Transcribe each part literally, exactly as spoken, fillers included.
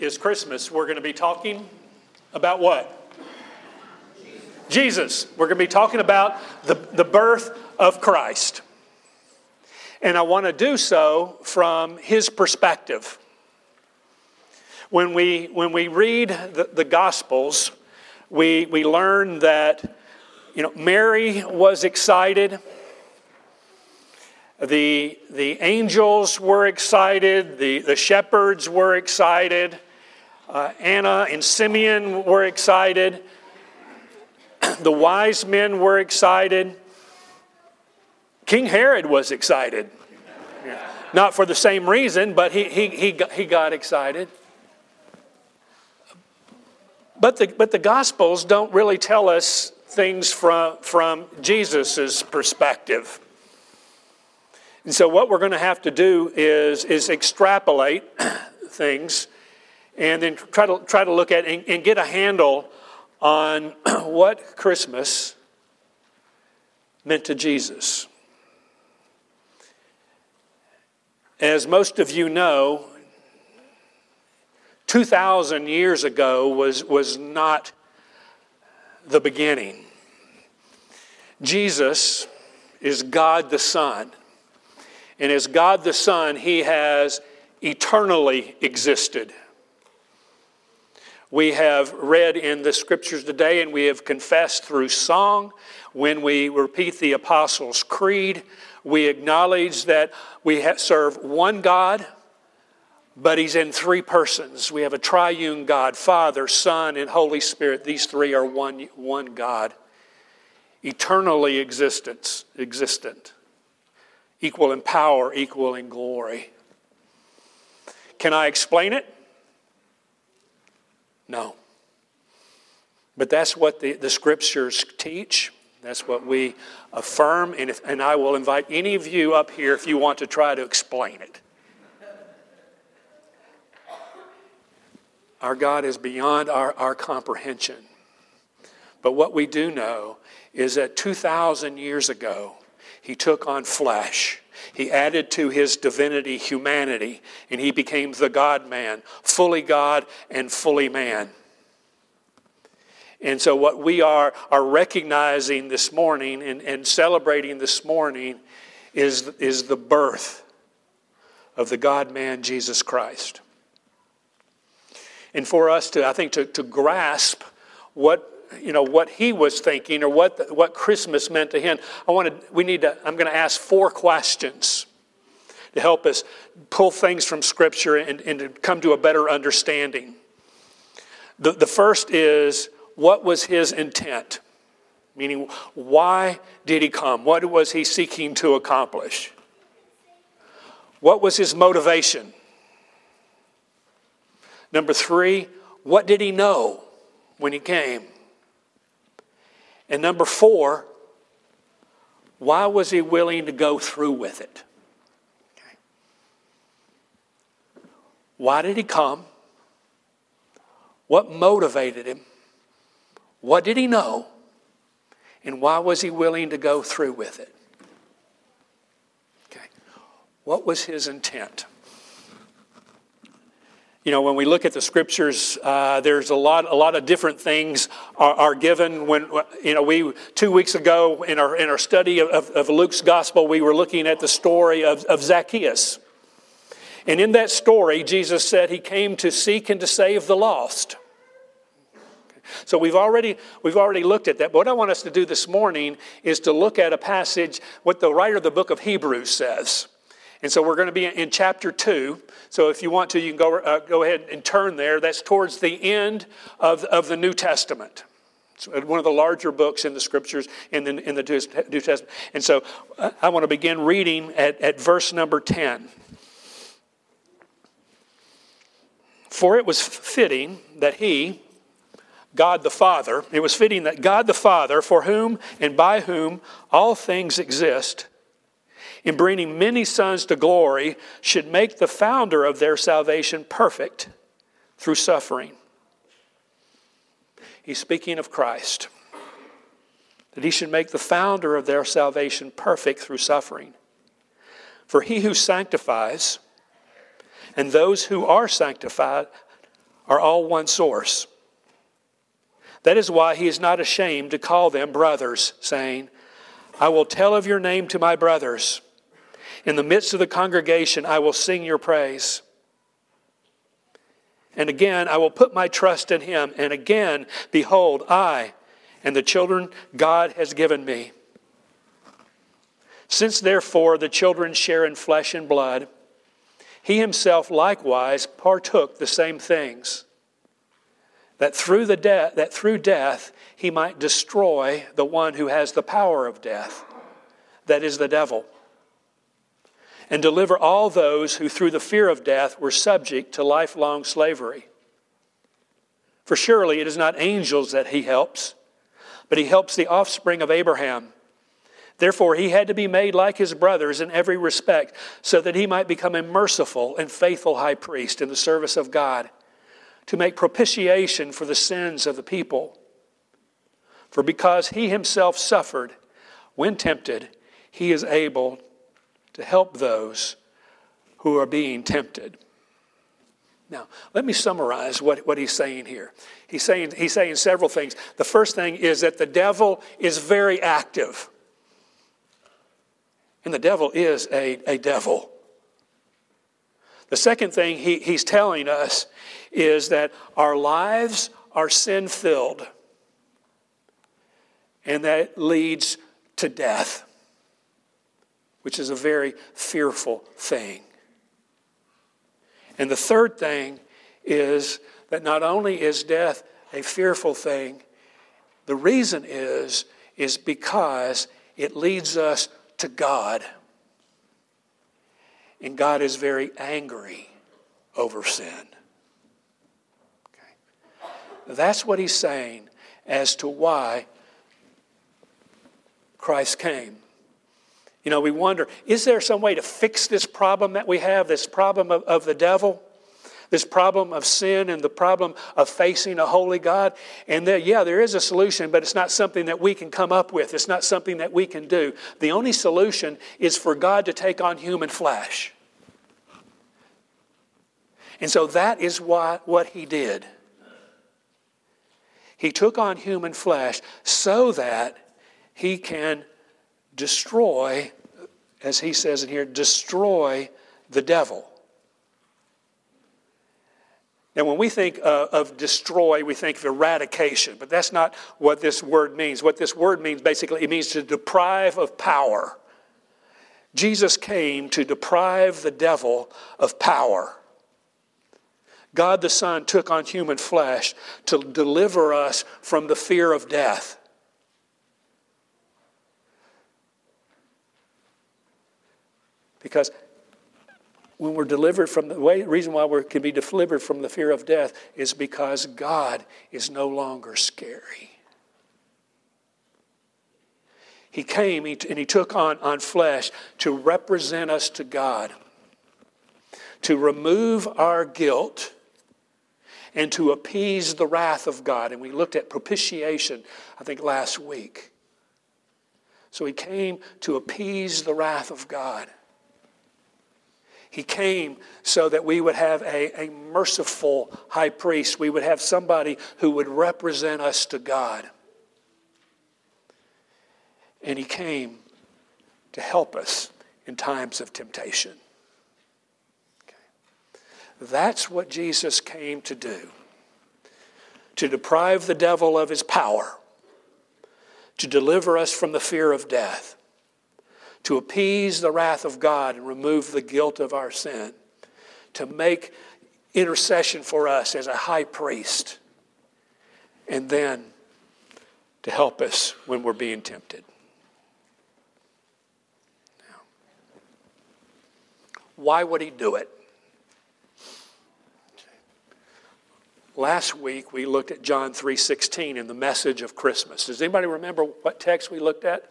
is Christmas. We're going to be talking about what? Jesus. We're going to be talking about the, the birth of Christ. And I want to do so from his perspective. When we when we read the, the Gospels, we we learn that, you know, Mary was excited. The, the angels were excited. The, the shepherds were excited. Uh, Anna and Simeon were excited. The wise men were excited. King Herod was excited. Not for the same reason, but he, he, he, got, he got excited. But the, but the Gospels don't really tell us things from, from Jesus' perspective. And so what we're going to have to do is, is extrapolate things and then try to, try to look at and, and get a handle on what Christmas meant to Jesus. As most of you know, two thousand years ago was, was not the beginning. Jesus is God the Son. And as God the Son, he has eternally existed. We have read in the Scriptures today, and we have confessed through song. When we repeat the Apostles' Creed, we acknowledge that we serve one God, but he's in three persons. We have a triune God, Father, Son, and Holy Spirit. These three are one, one God, eternally existence, existent. Equal in power, equal in glory. Can I explain it? No. But that's what the, the Scriptures teach. That's what we affirm. And, if, and I will invite any of you up here if you want to try to explain it. Our God is beyond our, our comprehension. But what we do know is that two thousand years ago, he took on flesh. He added to his divinity humanity, and he became the God-man, fully God and fully man. And so what we are, are recognizing this morning and, and celebrating this morning is, is the birth of the God-man, Jesus Christ. And for us to, I think, to, to grasp what you know, what he was thinking or what what Christmas meant to him, I want to, we need to, I'm going to ask four questions to help us pull things from Scripture and, and to come to a better understanding. The, the first is, what was his intent? Meaning, why did he come? What was he seeking to accomplish? What was his motivation? Number three, what did he know when he came? And number four, why was he willing to go through with it? Okay. Why did he come? What motivated him? What did he know? And why was he willing to go through with it? Okay. What was his intent? You know, when we look at the Scriptures, uh, there's a lot, a lot of different things are, are given. When you know, we two weeks ago in our in our study of, of Luke's Gospel, we were looking at the story of, of Zacchaeus, and in that story, Jesus said he came to seek and to save the lost. So we've already we've already looked at that. But what I want us to do this morning is to look at a passage, what the writer of the book of Hebrews says. And so we're going to be in chapter two. So if you want to, you can go uh, go ahead and turn there. That's towards the end of, of the New Testament. It's one of the larger books in the Scriptures in the, in the New Testament. And so uh, I want to begin reading at, at verse number ten. For it was fitting that he, God the Father, it was fitting that God the Father, for whom and by whom all things exist, in bringing many sons to glory, should make the founder of their salvation perfect through suffering. He's speaking of Christ. That he should make the founder of their salvation perfect through suffering. For he who sanctifies and those who are sanctified are all one source. That is why he is not ashamed to call them brothers, saying, I will tell of your name to my brothers. In the midst of the congregation, I will sing your praise. And again, I will put my trust in him. And again, behold, I and the children God has given me. Since therefore the children share in flesh and blood, he himself likewise partook the same things, that through the de- that through death he might destroy the one who has the power of death, that is the devil, and deliver all those who through the fear of death were subject to lifelong slavery. For surely it is not angels that he helps, but he helps the offspring of Abraham. Therefore he had to be made like his brothers in every respect, so that he might become a merciful and faithful high priest in the service of God, to make propitiation for the sins of the people. For because he himself suffered when tempted, he is able to help those who are being tempted. Now, let me summarize what, what he's saying here. He's saying, he's saying several things. The first thing is that the devil is very active. And the devil is a, a devil. The second thing he, he's telling us is that our lives are sin-filled. And that leads to death, which is a very fearful thing. And the third thing is that not only is death a fearful thing, the reason is, is because it leads us to God. And God is very angry over sin. Okay. That's what he's saying as to why Christ came. You know, we wonder, is there some way to fix this problem that we have, this problem of, of the devil, this problem of sin and the problem of facing a holy God? And there, yeah, there is a solution, but it's not something that we can come up with. It's not something that we can do. The only solution is for God to take on human flesh. And so that is what, what he did. He took on human flesh so that he can destroy, as he says in here, destroy the devil. Now, when we think uh, of destroy, we think of eradication, but that's not what this word means. What this word means, basically, it means to deprive of power. Jesus came to deprive the devil of power. God the Son took on human flesh to deliver us from the fear of death. Because when we're delivered from the way, reason why we can be delivered from the fear of death is because God is no longer scary. He came and he took on, on flesh to represent us to God, to remove our guilt and to appease the wrath of God. And we looked at propitiation, I think, last week. So he came to appease the wrath of God. He came so that we would have a, a merciful high priest. We would have somebody who would represent us to God. And he came to help us in times of temptation. Okay. That's what Jesus came to do. To deprive the devil of his power. To deliver us from the fear of death. To appease the wrath of God and remove the guilt of our sin. To make intercession for us as a high priest. And then to help us when we're being tempted. Now, why would he do it? Last week we looked at John three sixteen in the message of Christmas. Does anybody remember what text we looked at?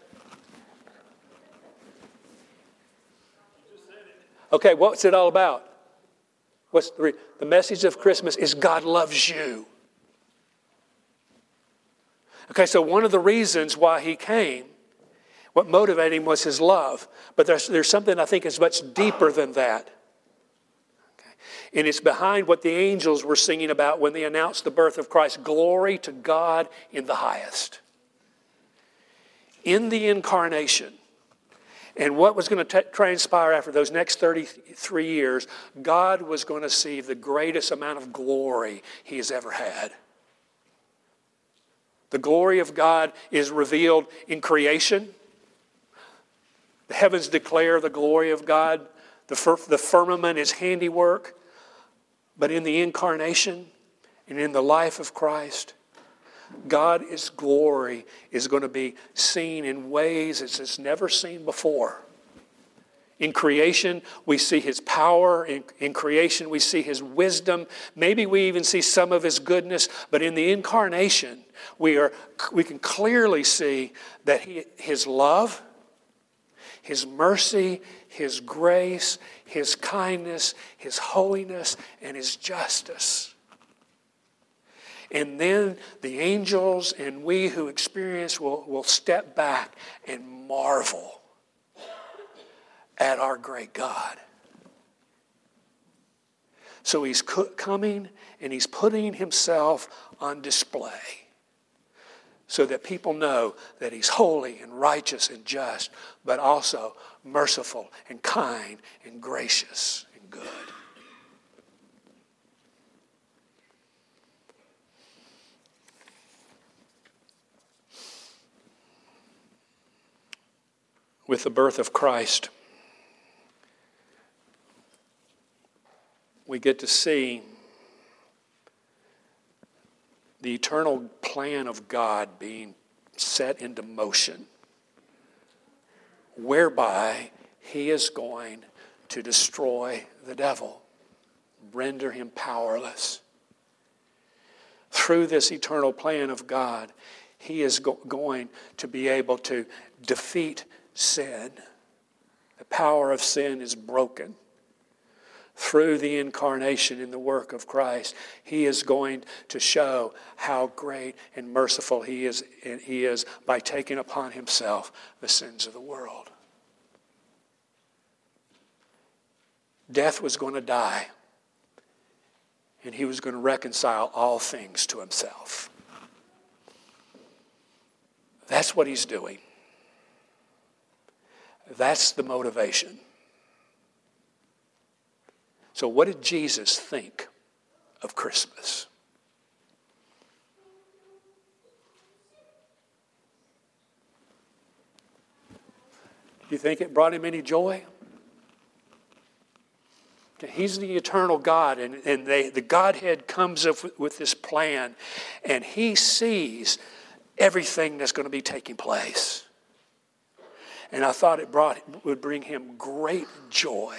Okay, what's it all about? What's the, re- the message of Christmas is God loves you. Okay, so one of the reasons why he came, what motivated him was his love. But there's, there's something I think is much deeper than that. Okay. And it's behind what the angels were singing about when they announced the birth of Christ. Glory to God in the highest. In the incarnation, and what was going to t- transpire after those next thirty-three years, God was going to see the greatest amount of glory he has ever had. The glory of God is revealed in creation. The heavens declare the glory of God. The, fir- the firmament is handiwork. But in the incarnation and in the life of Christ, God's glory is going to be seen in ways it's never seen before. In creation, we see His power. In, in creation, we see His wisdom. Maybe we even see some of His goodness. But in the incarnation, we are we can clearly see that he, His love, His mercy, His grace, His kindness, His holiness, and His justice. And then the angels and we who experience will, will step back and marvel at our great God. So He's coming and He's putting Himself on display so that people know that He's holy and righteous and just, but also merciful and kind and gracious and good. With the birth of Christ, we get to see the eternal plan of God being set into motion, whereby He is going to destroy the devil, render him powerless. Through this eternal plan of God, He is go- going to be able to defeat sin. The power of sin is broken. Through the incarnation in the work of Christ, He is going to show how great and merciful He is, and He is by taking upon Himself the sins of the world. Death was going to die, and He was going to reconcile all things to Himself. That's what He's doing. That's the motivation. So what did Jesus think of Christmas? Do you think it brought Him any joy? He's the eternal God, and, and they, the Godhead comes up with, with this plan, and He sees everything that's going to be taking place. And I thought it brought it would bring Him great joy.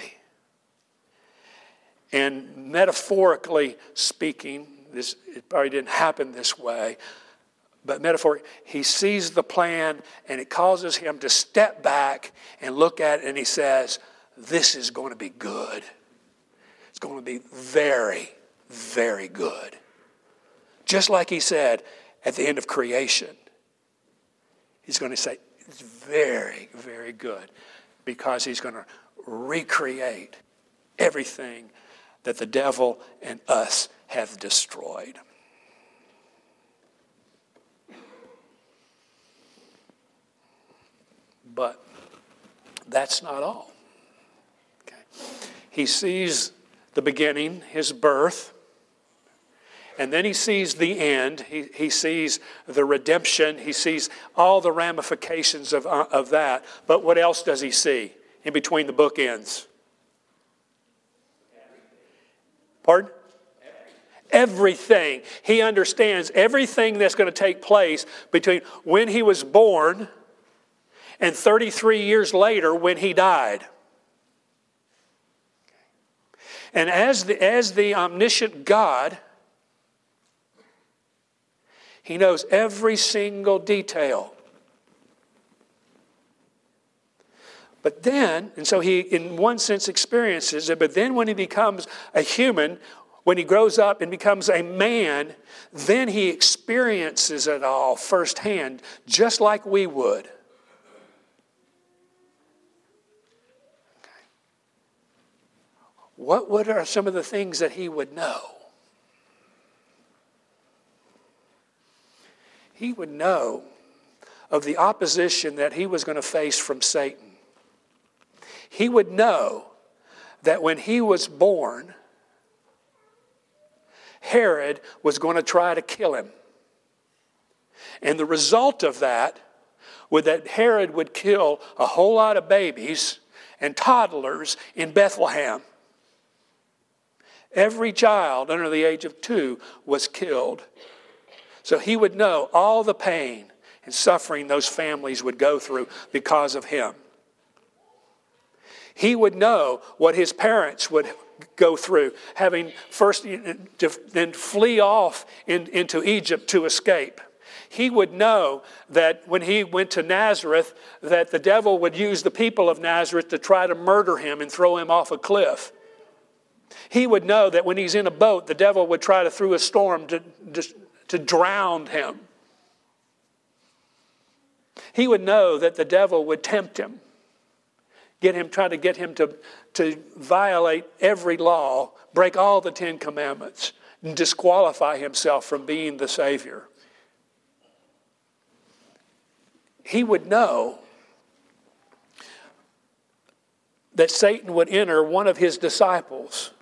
And metaphorically speaking, this it probably didn't happen this way, but metaphorically, He sees the plan and it causes Him to step back and look at it, and He says, this is going to be good. It's going to be very, very good. Just like He said at the end of creation. He's going to say, it's very, very good, because He's going to recreate everything that the devil and us have destroyed. But that's not all. Okay. He sees the beginning, His birth, and then He sees the end. He, he sees the redemption. He sees all the ramifications of, uh, of that. But what else does He see in between the bookends? Pardon? Everything. He understands everything that's going to take place between when He was born and thirty-three years later when He died. And as the, as the omniscient God, He knows every single detail. But then, and so He, in one sense, experiences it, but then when He becomes a human, when He grows up and becomes a man, then He experiences it all firsthand, just like we would. what, what are some of the things that he would know? He would know of the opposition that he was going to face from Satan. He would know that when he was born, Herod was going to try to kill him. And the result of that was that Herod would kill a whole lot of babies and toddlers in Bethlehem. Every child under the age of two was killed. So he would know all the pain and suffering those families would go through because of him. He would know what his parents would go through, having first to then flee off in, into Egypt to escape. He would know that when he went to Nazareth, that the devil would use the people of Nazareth to try to murder him and throw him off a cliff. He would know that when he's in a boat, the devil would try to through a storm to, to, to drown him. He would know that the devil would tempt him, get him, try to get him to, to violate every law, break all the Ten Commandments, and disqualify himself from being the Savior. He would know that Satan would enter one of his disciples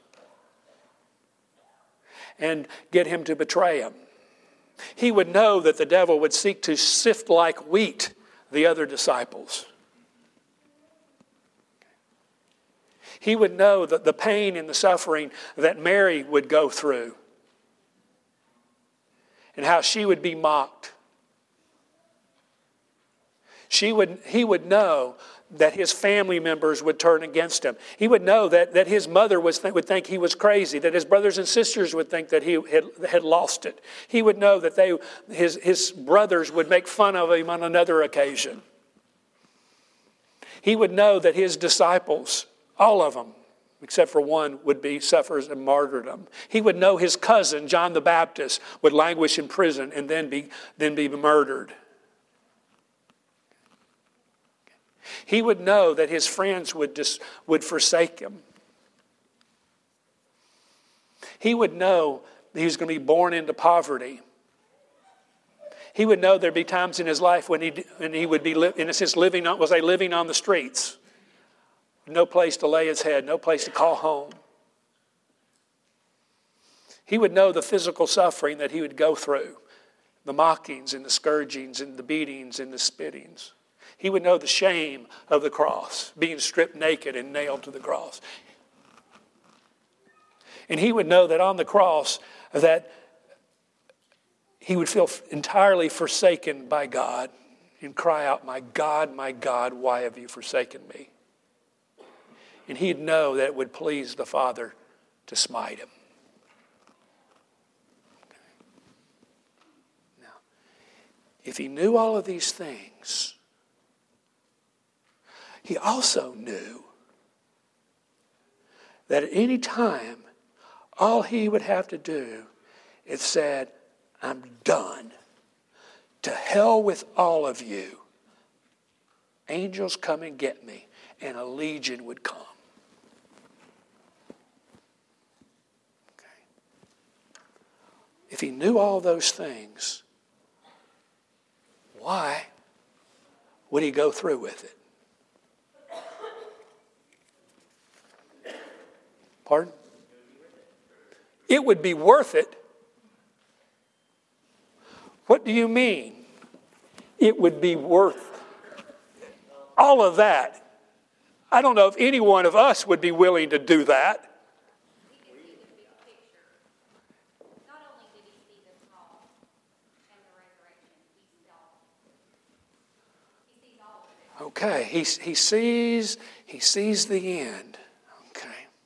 and get him to betray him. He would know that the devil would seek to sift like wheat the other disciples. He would know that the pain and the suffering that Mary would go through and how she would be mocked. She would, he would know that his family members would turn against him. He would know that, that his mother was, would think he was crazy, that his brothers and sisters would think that he had, had lost it. He would know that they, his, his brothers would make fun of him on another occasion. He would know that his disciples, all of them, except for one, would be suffers and martyrdom. He would know his cousin, John the Baptist, would languish in prison and then be, then be murdered. He would know that his friends would, dis, would forsake him. He would know that he was going to be born into poverty. He would know there'd be times in his life when he, when he would be, in a sense, living on, was I living on the streets? No place to lay his head, no place to call home. He would know the physical suffering that he would go through, the mockings and the scourgings and the beatings and the spittings. He would know the shame of the cross, being stripped naked and nailed to the cross. And he would know that on the cross that he would feel entirely forsaken by God and cry out, "My God, my God, why have you forsaken me?" And he'd know that it would please the Father to smite him. Now, if he knew all of these things, he also knew that at any time, all he would have to do is said, "I'm done. To hell with all of you. Angels come and get me." And a legion would come. Okay. If he knew all those things, why would he go through with it? Pardon? It would be worth it. What do you mean? It would be worth all of that. I don't know if any one of us would be willing to do that. Okay, he, he sees he sees the end. Okay.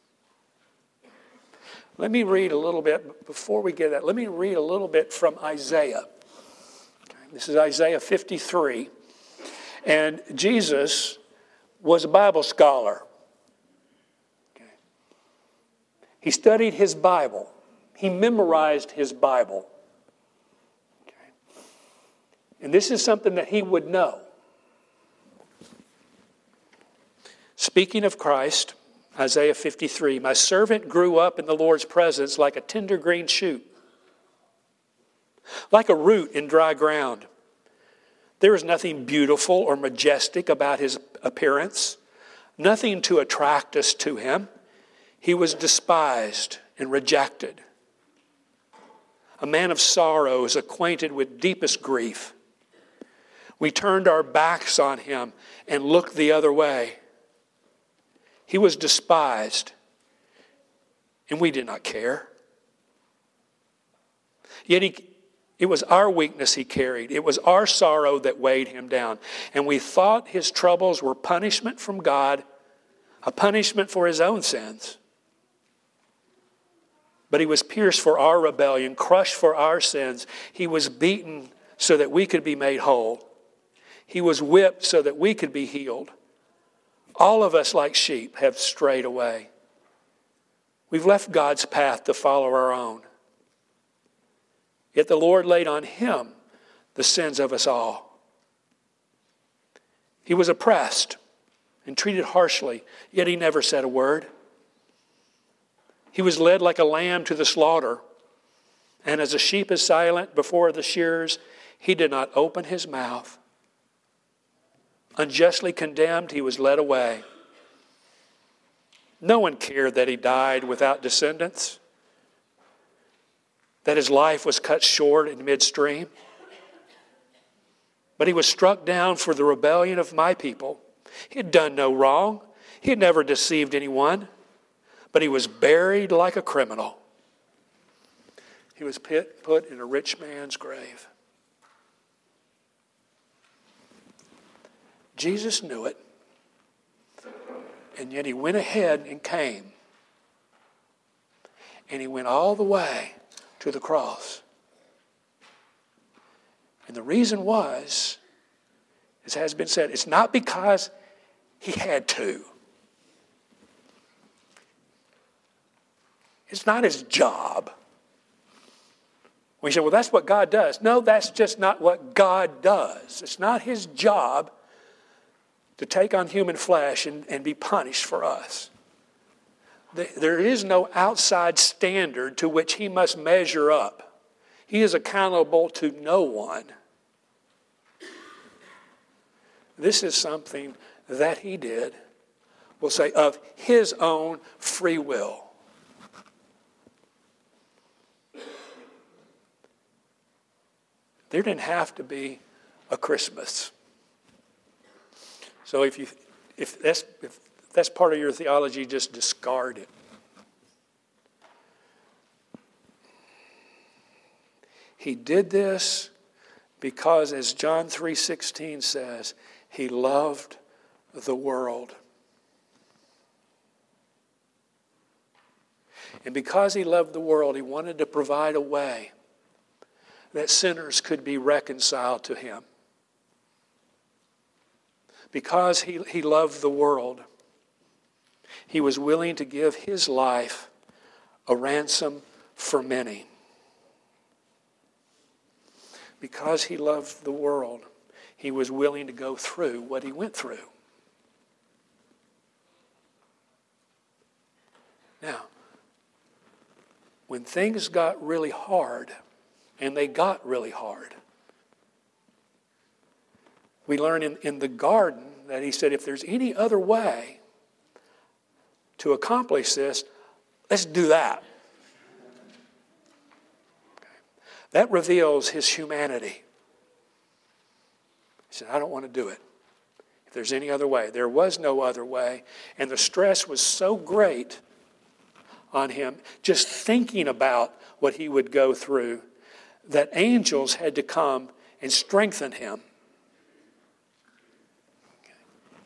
Let me read a little bit, before we get that, let me read a little bit from Isaiah. Okay, this is Isaiah fifty-three. And Jesus was a Bible scholar. Okay. He studied his Bible. He memorized his Bible. Okay. And this is something that he would know. Speaking of Christ, Isaiah fifty-three, my servant grew up in the Lord's presence like a tender green shoot, like a root in dry ground. There is nothing beautiful or majestic about his appearance, nothing to attract us to him. He was despised and rejected, a man of sorrows, acquainted with deepest grief. We turned our backs on him and looked the other way. He was despised, and we did not care. Yet he, it was our weakness he carried. It was our sorrow that weighed him down. And we thought his troubles were punishment from God, a punishment for his own sins. But he was pierced for our rebellion, crushed for our sins. He was beaten so that we could be made whole. He was whipped so that we could be healed. All of us, like sheep, have strayed away. We've left God's path to follow our own. Yet the Lord laid on him the sins of us all. He was oppressed and treated harshly, yet he never said a word. He was led like a lamb to the slaughter, and as a sheep is silent before the shearers, he did not open his mouth. Unjustly condemned, he was led away. No one cared that he died without descendants, that his life was cut short in midstream. But he was struck down for the rebellion of my people. He had done no wrong. He had never deceived anyone. But he was buried like a criminal. He was put in a rich man's grave. Jesus knew it, and yet he went ahead and came. And he went all the way to the cross. And the reason was, as has been said, it's not because he had to. It's not his job. We say, well, that's what God does. No, that's just not what God does. It's not his job to take on human flesh and, and be punished for us. There is no outside standard to which he must measure up. He is accountable to no one. This is something that he did, we'll say, of his own free will. There didn't have to be a Christmas. So if you, if that's if that's part of your theology, just discard it. He did this because, as John three sixteen says, he loved the world. And because he loved the world, he wanted to provide a way that sinners could be reconciled to him. Because he, he loved the world, he was willing to give his life a ransom for many. Because he loved the world, he was willing to go through what he went through. Now, when things got really hard, and they got really hard, we learn in, in the garden that he said, if there's any other way to accomplish this, let's do that. Okay. That reveals his humanity. He said, I don't want to do it. If there's any other way. There was no other way. And the stress was so great on him, just thinking about what he would go through, that angels had to come and strengthen him. Okay.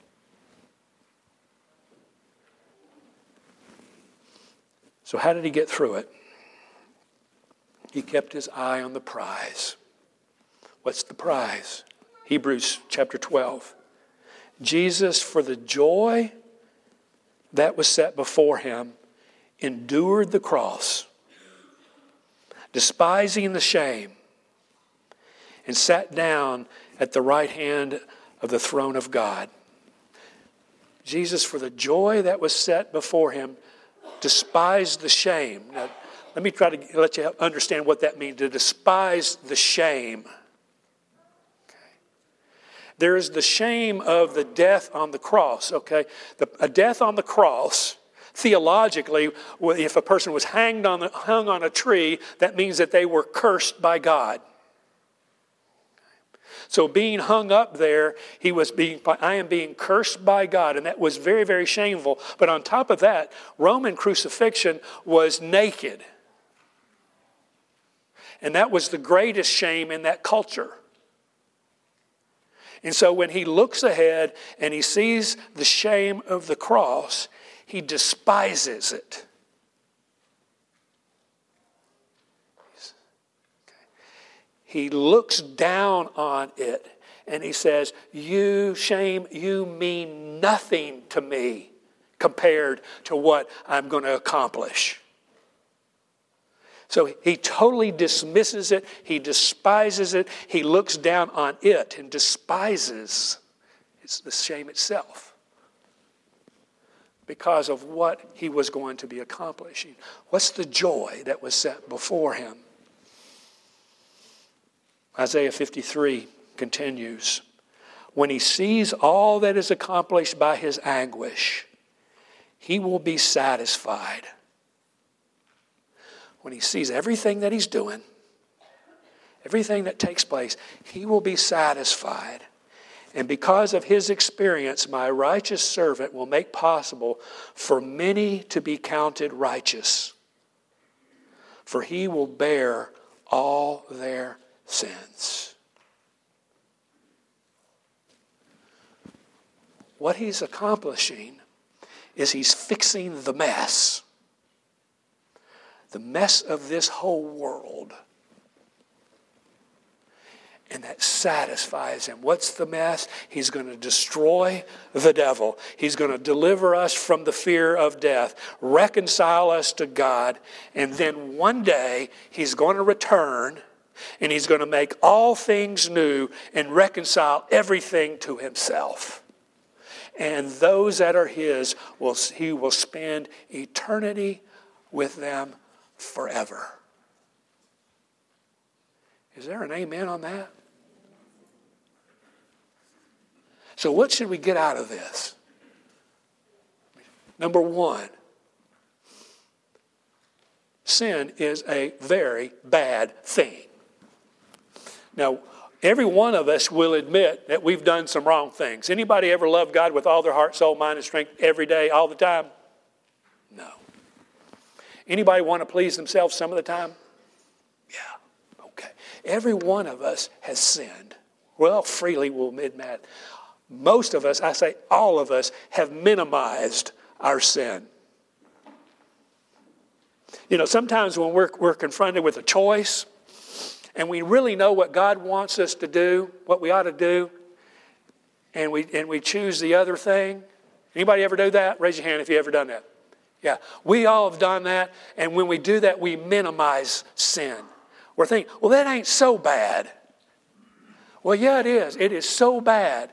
So how did he get through it? He kept his eye on the prize. What's the prize? Hebrews chapter twelve. Jesus, for the joy that was set before him, endured the cross, despising the shame, and sat down at the right hand of the throne of God. Jesus, for the joy that was set before him, despised the shame. Now, let me try to let you understand what that means, to despise the shame. Okay. There is the shame of the death on the cross, okay? The, a death on the cross, theologically, if a person was hanged on the, hung on a tree, that means that they were cursed by God. So being hung up there, he was being, I am being cursed by God. And that was very, very shameful. But on top of that, Roman crucifixion was naked. And that was the greatest shame in that culture. And so when he looks ahead and he sees the shame of the cross, he despises it. He looks down on it and he says, you shame, you mean nothing to me compared to what I'm going to accomplish. So he totally dismisses it. He despises it. He looks down on it and despises it's the shame itself because of what he was going to be accomplishing. What's the joy that was set before him? Isaiah fifty-three continues, when he sees all that is accomplished by his anguish, he will be satisfied. When he sees everything that he's doing, everything that takes place, he will be satisfied. And because of his experience, my righteous servant will make possible for many to be counted righteous. For he will bear all their sins. What he's accomplishing is he's fixing the mess. The mess of this whole world. And that satisfies him. What's the mess? He's going to destroy the devil. He's going to deliver us from the fear of death, reconcile us to God, and then one day he's going to return and he's going to make all things new and reconcile everything to himself. And those that are his, will he will spend eternity with them forever. Is there an amen on that? So what should we get out of this? Number one, sin is a very bad thing. Now, every one of us will admit that we've done some wrong things. Anybody ever love God with all their heart, soul, mind, and strength every day, all the time? No. Anybody want to please themselves some of the time? Yeah. Okay. Every one of us has sinned. Well, freely we'll admit that. Most of us, I say all of us, have minimized our sin. You know, sometimes when we're, we're confronted with a choice, and we really know what God wants us to do, what we ought to do, and we and we choose the other thing. Anybody ever do that? Raise your hand if you ever done that. Yeah, we all have done that, and when we do that, we minimize sin. We're thinking, well, that ain't so bad. Well, yeah, it is. It is so bad.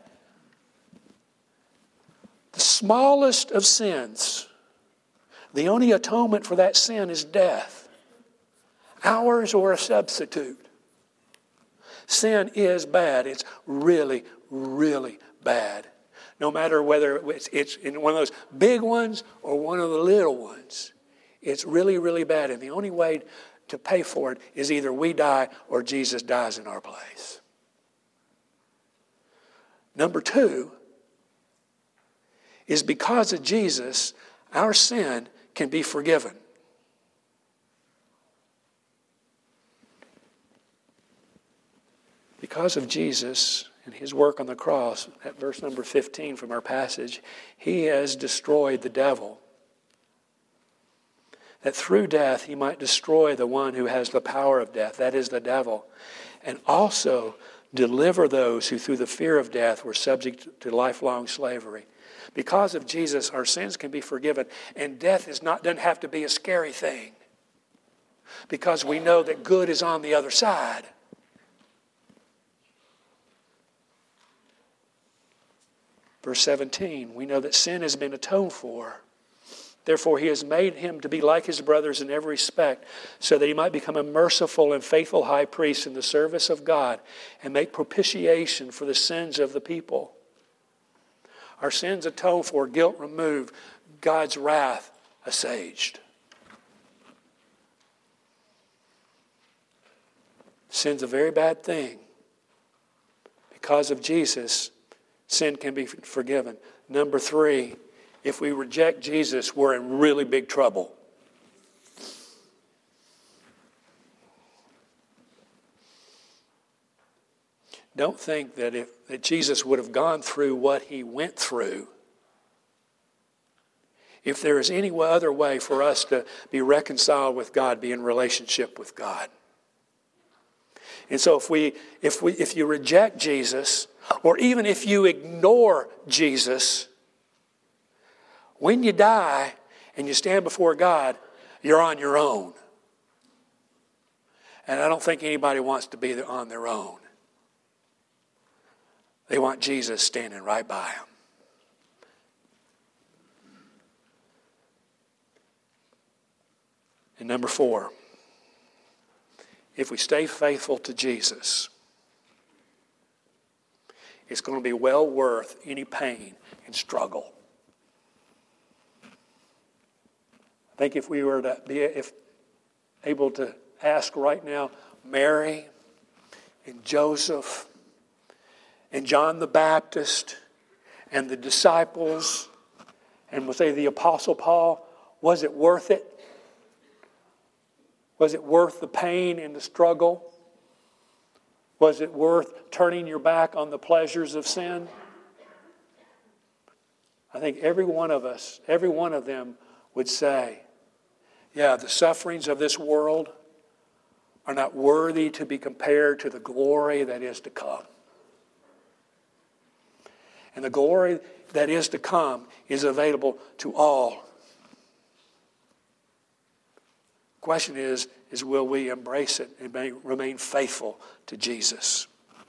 The smallest of sins, the only atonement for that sin is death. Ours or a substitute. Sin is bad. It's really, really bad. No matter whether it's, it's in one of those big ones or one of the little ones. It's really, really bad. And the only way to pay for it is either we die or Jesus dies in our place. Number two is because of Jesus, our sin can be forgiven. Because of Jesus and his work on the cross, at verse number fifteen from our passage, he has destroyed the devil. That through death he might destroy the one who has the power of death, that is the devil, and also deliver those who through the fear of death were subject to lifelong slavery. Because of Jesus, our sins can be forgiven, and death is not doesn't have to be a scary thing. Because we know that good is on the other side. Verse seventeen, we know that sin has been atoned for. Therefore, he has made him to be like his brothers in every respect, so that he might become a merciful and faithful high priest in the service of God and make propitiation for the sins of the people. Our sins atoned for, guilt removed, God's wrath assuaged. Sin's a very bad thing. Because of Jesus, sin can be forgiven. Number three, if we reject Jesus, we're in really big trouble. Don't think that if that Jesus would have gone through what he went through, if there is any other way for us to be reconciled with God, be in relationship with God. And so if we if we if you reject Jesus, or even if you ignore Jesus, when you die and you stand before God, you're on your own. And I don't think anybody wants to be on their own. They want Jesus standing right by them. And number four, if we stay faithful to Jesus, it's going to be well worth any pain and struggle. I think if we were to be if able to ask right now, Mary and Joseph and John the Baptist and the disciples and we'll say the Apostle Paul, was it worth it? Was it worth the pain and the struggle? Was it worth turning your back on the pleasures of sin? I think every one of us, every one of them would say, yeah, the sufferings of this world are not worthy to be compared to the glory that is to come. And the glory that is to come is available to all. Question is, is will we embrace it and may remain faithful to Jesus?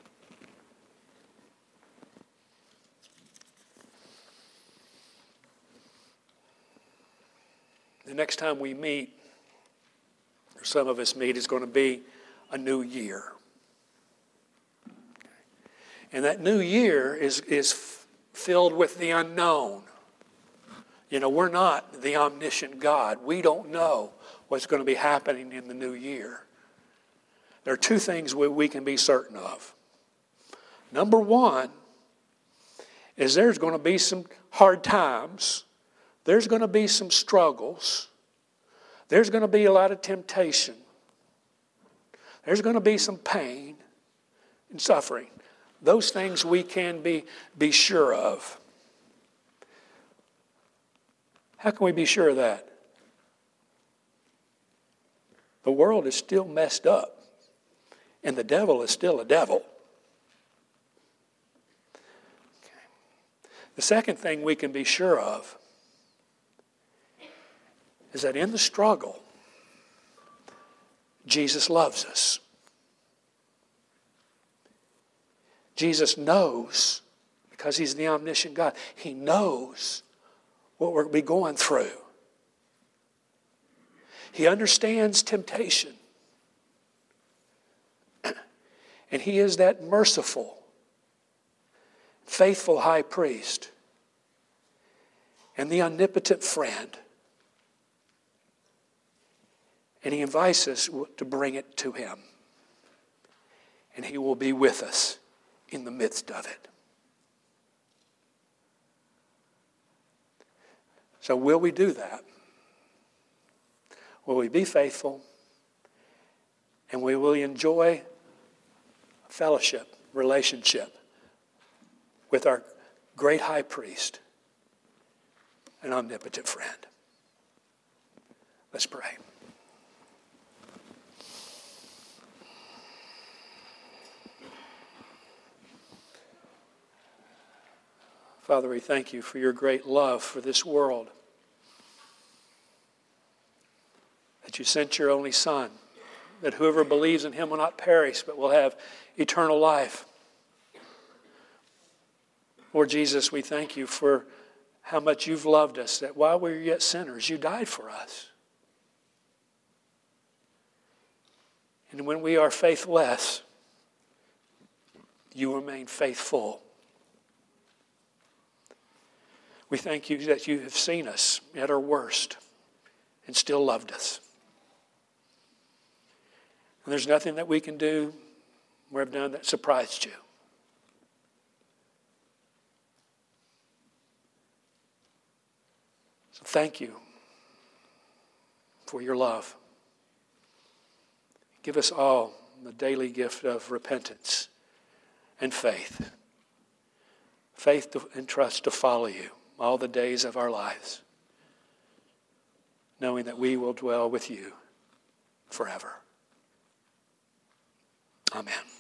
The next time we meet, or some of us meet, is going to be a new year. And that new year is, is filled with the unknown. You know, we're not the omniscient God. We don't know what's going to be happening in the new year. There are two things we, we can be certain of. Number one is there's going to be some hard times. There's going to be some struggles. There's going to be a lot of temptation. There's going to be some pain and suffering. Those things we can be, be sure of. How can we be sure of that? The world is still messed up, and the devil is still a devil. Okay. The second thing we can be sure of is that in the struggle, Jesus loves us. Jesus knows, because he's the omniscient God, he knows what we're going to be going through. He understands temptation. And he is that merciful, faithful high priest and the omnipotent friend. And he invites us to bring it to him. And he will be with us in the midst of it. So will we do that? Will we be faithful? And we will enjoy fellowship, relationship with our great high priest and omnipotent friend. Let's pray. Father, we thank you for your great love for this world. That you sent your only Son, that whoever believes in him will not perish, but will have eternal life. Lord Jesus, we thank you for how much you've loved us, that while we were yet sinners, you died for us. And when we are faithless, you remain faithful. We thank you that you have seen us at our worst and still loved us. And there's nothing that we can do or have done that surprised you. So thank you for your love. Give us all the daily gift of repentance and faith. Faith to, and trust to follow you all the days of our lives, knowing that we will dwell with you forever. Amen.